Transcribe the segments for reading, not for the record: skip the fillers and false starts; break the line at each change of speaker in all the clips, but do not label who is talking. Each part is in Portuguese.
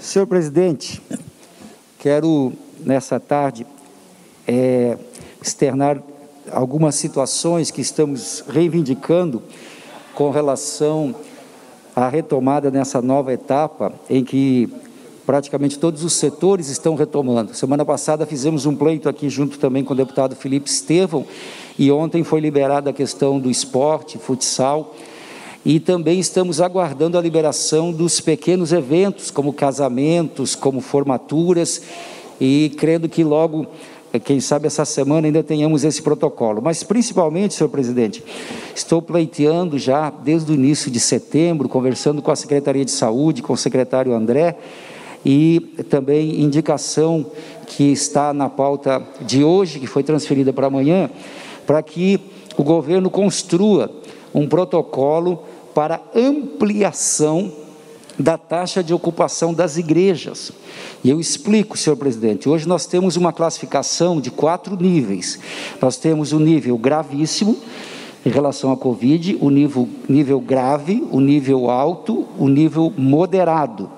Senhor presidente, quero, nessa tarde, externar algumas situações que estamos reivindicando com relação à retomada nessa nova etapa em que praticamente todos os setores estão retomando. Semana passada fizemos um pleito aqui junto também com o deputado Felipe Estevão e ontem foi liberada a questão do esporte, futsal, e também estamos aguardando a liberação dos pequenos eventos, como casamentos, como formaturas, e crendo que logo, quem sabe essa semana ainda tenhamos esse protocolo. Mas principalmente, senhor presidente, estou pleiteando já desde o início de setembro, conversando com a Secretaria de Saúde, com o secretário André, e também indicação que está na pauta de hoje, que foi transferida para amanhã, para que o governo construa um protocolo para ampliação da taxa de ocupação das igrejas. E eu explico, senhor presidente, hoje nós temos uma classificação de 4 níveis. Nós temos o nível gravíssimo, em relação à Covid, o nível grave, o nível alto, o nível moderado.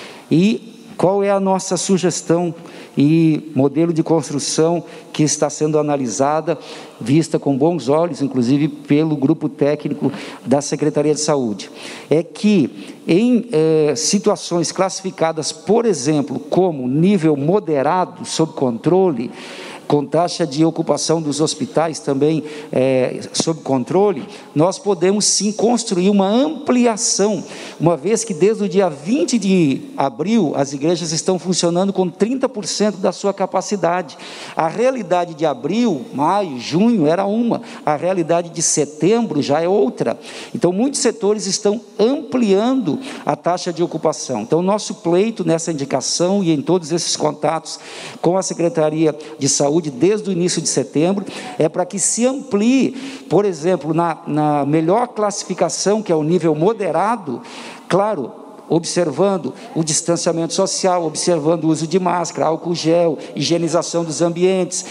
E qual é a nossa sugestão e modelo de construção que está sendo analisada, vista com bons olhos, inclusive pelo grupo técnico da Secretaria de Saúde? É que em situações classificadas, por exemplo, como nível moderado, sob controle, com taxa de ocupação dos hospitais também sob controle, nós podemos sim construir uma ampliação, uma vez que desde o dia 20 de abril, as igrejas estão funcionando com 30% da sua capacidade. A realidade de abril, maio, junho era uma, a realidade de setembro já é outra. Então, muitos setores estão ampliando a taxa de ocupação. Então, nosso pleito nessa indicação e em todos esses contatos com a Secretaria de Saúde, desde o início de setembro, é para que se amplie, por exemplo, na melhor classificação, que é o nível moderado, claro, observando o distanciamento social, observando o uso de máscara, álcool gel, higienização dos ambientes,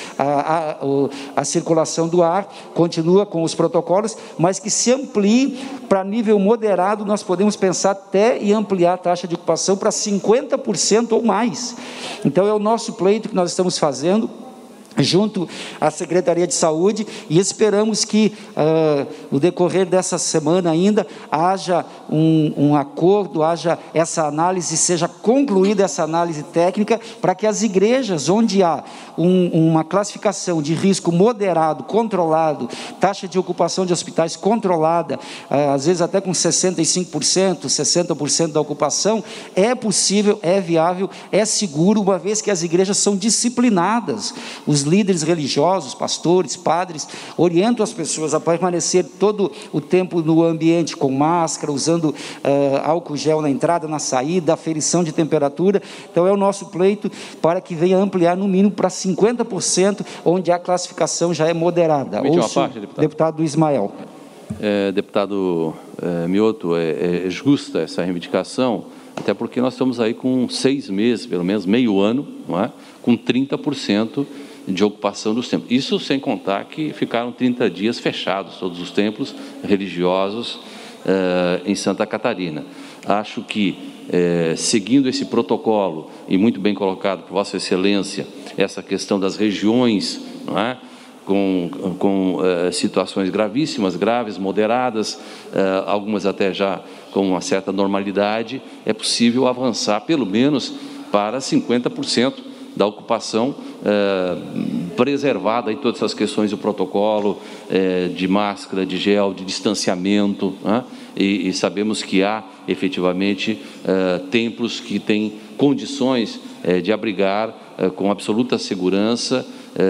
a circulação do ar, continua com os protocolos, mas que se amplie para nível moderado. Nós podemos pensar até em ampliar a taxa de ocupação para 50% ou mais. Então, é o nosso pleito que nós estamos fazendo, junto à Secretaria de Saúde, e esperamos que no decorrer dessa semana ainda haja um acordo, haja essa análise, seja concluída essa análise técnica, para que as igrejas onde há uma classificação de risco moderado, controlado, taxa de ocupação de hospitais controlada, às vezes até com 65%, 60% da ocupação, é possível, é viável, é seguro, uma vez que as igrejas são disciplinadas. Os líderes religiosos, pastores, padres, orientam as pessoas a permanecer todo o tempo no ambiente com máscara, usando álcool gel na entrada, na saída, aferição de temperatura. Então, é o nosso pleito para que venha ampliar no mínimo para 50%, onde a classificação já é moderada. Ouço, deputado Ismael.
Deputado Mioto, é justa essa reivindicação, até porque nós estamos aí com 6 meses, pelo menos meio ano, não é? Com 30% de ocupação dos templos. Isso sem contar que ficaram 30 dias fechados todos os templos religiosos em Santa Catarina. Acho que, seguindo esse protocolo, e muito bem colocado por Vossa Excelência, essa questão das regiões, não é? com situações gravíssimas, graves, moderadas, algumas até já com uma certa normalidade, é possível avançar pelo menos para 50% da ocupação preservada em todas essas questões do protocolo, de máscara, de gel, de distanciamento, né? E sabemos que há efetivamente templos que têm condições de abrigar com absoluta segurança,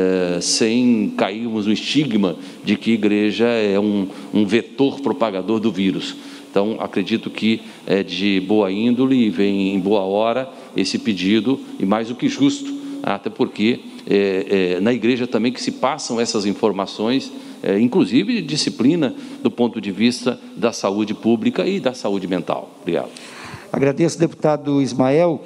sem cairmos no estigma de que igreja é um vetor propagador do vírus. Então, acredito que é de boa índole e vem em boa hora esse pedido, e mais do que justo, até porque na igreja também que se passam essas informações, inclusive de disciplina do ponto de vista da saúde pública e da saúde mental. Obrigado.
Agradeço, deputado Ismael.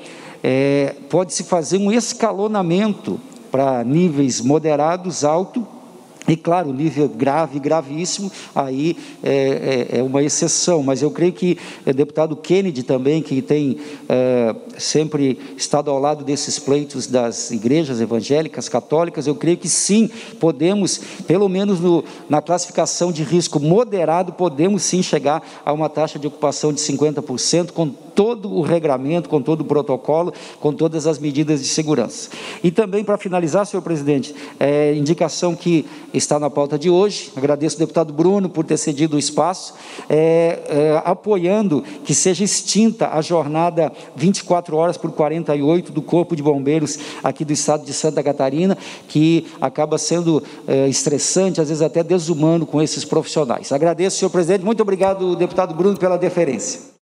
Pode-se fazer um escalonamento para níveis moderados, alto E, claro, nível grave, gravíssimo, aí é uma exceção, mas eu creio que o deputado Kennedy também, que tem sempre estado ao lado desses pleitos das igrejas evangélicas, católicas, eu creio que sim, podemos, pelo menos na classificação de risco moderado, podemos sim chegar a uma taxa de ocupação de 50%, com todo o regramento, com todo o protocolo, com todas as medidas de segurança. E também, para finalizar, senhor presidente, indicação que está na pauta de hoje, agradeço ao deputado Bruno por ter cedido o espaço, apoiando que seja extinta a jornada 24 horas por 48 do Corpo de Bombeiros aqui do estado de Santa Catarina, que acaba sendo estressante, às vezes até desumano com esses profissionais. Agradeço, senhor presidente, muito obrigado, deputado Bruno, pela deferência.